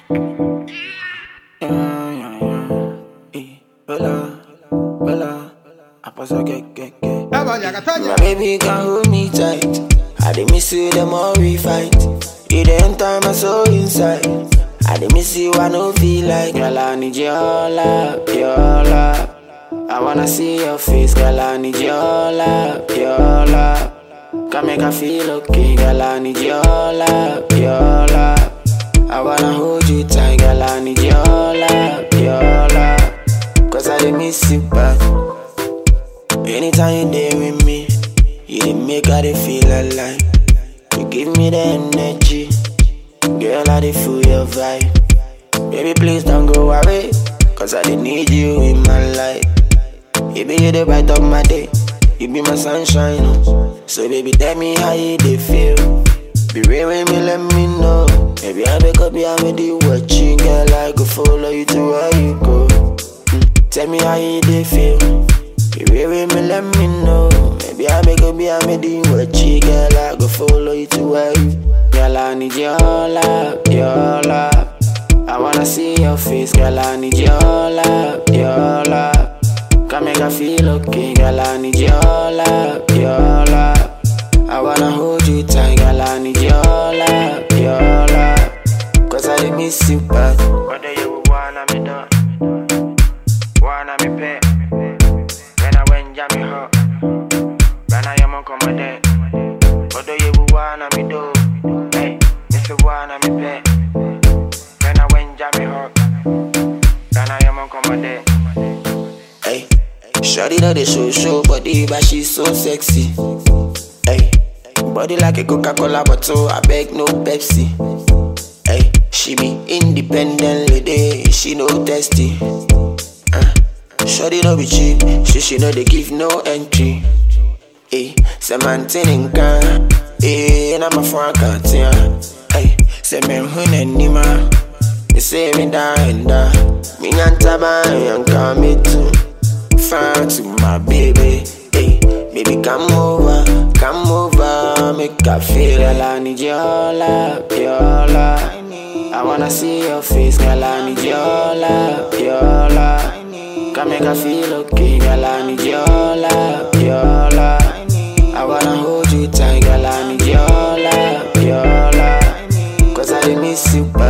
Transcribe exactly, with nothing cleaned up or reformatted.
Yeah, yeah, yeah. Eh, hola, hola. I pass a get, get, get. My baby can hold me tight. I dey miss you the more we fight. You the enter my soul inside. I dey miss you, I no feel like. Girl, I need your love, your love. I wanna see your face, girl, I need your love, your love. Can make I feel okay, girl, I need your love, your love. I wanna hold you tight, girl, I need your love, your love. Cause I dey miss you bad. Anytime you there with me, you dey make I dey feel alive. You give me the energy, girl, I dey feel your vibe. Baby, please don't go away, cause I dey need you in my life. You be the bright of my day, you be my sunshine, oh. So baby, tell me how you dey feel. Be real with me, let me know. Maybe I wake up, yeah, I'm with you watching. Girl, I go follow you to where you go. mm. Tell me how you dey feel. Be real with me, let me know. Maybe I wake up, yeah, I'm with you watching. Girl, I go follow you to where you. Girl, I need your love, your love. I wanna see your face, girl, I need your love, your love. Can make I feel okay, girl, I need your love, your love. I wanna hold you tight, girl, I need your love, your love. Cause I dey miss you bad. What do you wanna me do? Wanna me pay? When I went jam me hot, when I am on command. What do you wanna me do? Hey, miss you wanna me pay? When I went jam me hot, when I am on command. Hey, shawty know the show show body, but she's so sexy. Hey, body like a Coca-Cola bottle, I beg no Pepsi. Hey, she be independent lady, she no testy. Uh, shawty no be cheap, she she know they give no entry. Hey, say maintain can, hey, and I'm a front can't. Hey, say me hunne nima, me say me da and da, me nyanta ba yanka me too. Far to my baby, hey, baby come over, come over, make I feel. Girl, I need your love, your love. I wanna see your face, girl, I need your love, your love. Can make I feel okay, girl, I need your love, your love. I wanna hold you tight, girl, I need your love, your love. Cause I dey miss you.